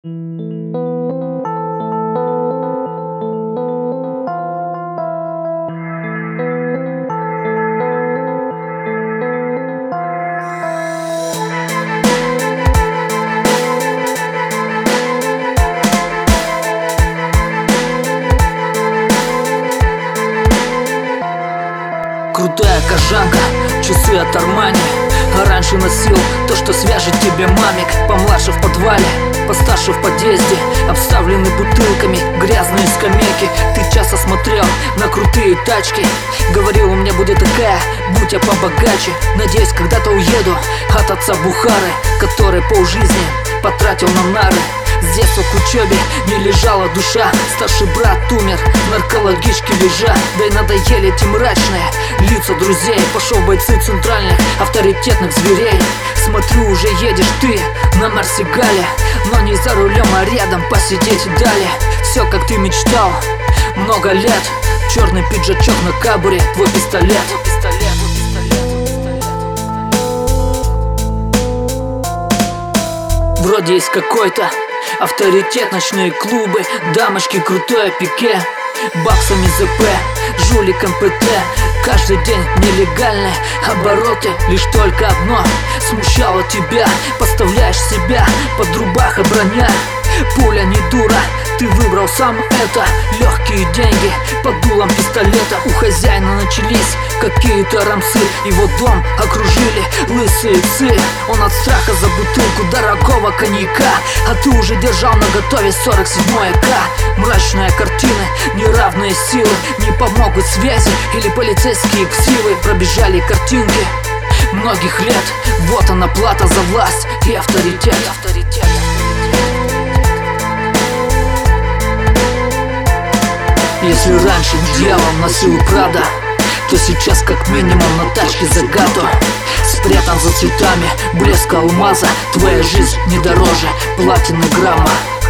Крутая кожанка, часы от Армани. А раньше носил то, что свяжет тебе мамик. Помладше в подвале, постарше в подъезде, обставлены бутылками, грязные скамейки. Ты часто смотрел на крутые тачки, говорил, у меня будет такая, будь я побогаче. Надеюсь, когда-то уеду от отца Бухары, который полжизни потратил на нары. С детства к учебе не лежала душа, старший брат умер, в наркологичке лежа. Да и надоели эти мрачные лица друзей. Пошел в бойцы центральных авторитетных зверей. Смотрю, уже едешь ты на Марсигале, но не за рулем, а рядом посидеть далее. Все как ты мечтал много лет. Черный пиджачок на кабуре, твой пистолет. Вроде есть какой-то авторитет, ночные клубы, дамочки, крутое пике, баксами ЗП, жулик МПТ. Каждый день нелегальные обороты. Лишь только одно смущало тебя: подставляешь себя под рубаха броня. Пуля не дура, ты выбрал сам это. Легкие деньги под дулом пистолета. У хозяина начались какие-то рамсы. Его дом окружили лысые псы. Он от страха за бутылку дорогого коньяка, а ты уже держал наготове 47-й АК. Мрачная картина, неравные силы, не помогут связи или полицейские ксивы. Пробежали картинки многих лет. Вот она, плата за власть и авторитет. Если раньше дьявол носил Прада, то сейчас как минимум на тачке Загато. Спрятан за цветами блеск алмаза. Твоя жизнь не дороже платины грамма.